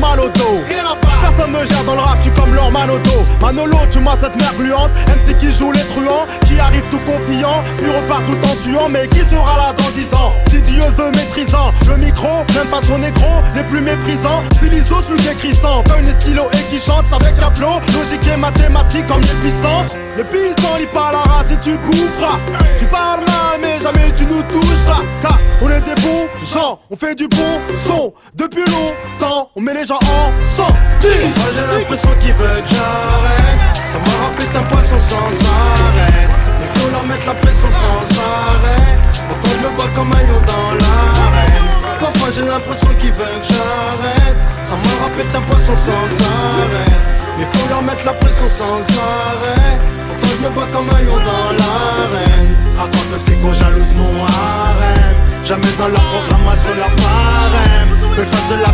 mal au dos. Personne me gère dans le rap, je suis comme leur Manodo. Manolo, tu m'as cette mère gluante. MC qui joue les truands, qui arrive tout confiant, puis repart tout en suant. Mais qui sera là dans 10 ans? Si Dieu veut maîtrisant, le micro, même pas son négro, les plus méprisants. Si l'ISO, celui qui écrit sans, t'as une stylo et qui chante avec un flow, logique et mathématique comme l'épicentre. L'épicentre, il parle à ras si tu boufferas. Tu parles mal, mais jamais tu nous toucheras. Car on est des bons gens, on fait du bon son. Depuis longtemps, on met les gens en sang. Moi j'ai l'impression qu'ils veulent que j'arrête. Ça m'a rappelé un poisson sans arrêt. Il faut leur mettre la pression sans arrêt. Pourtant je me bats comme un lion dans l'arène. Parfois j'ai l'impression qu'ils veulent que j'arrête. Ça m'a rappelé un poisson sans arrêt. Mais faut leur mettre la pression sans arrêt. Pourtant je me bats comme un lion dans l'arène. Raconte que c'est qu'on jalouse mon harem. Jamais dans la programmation leur parème. Que je fasse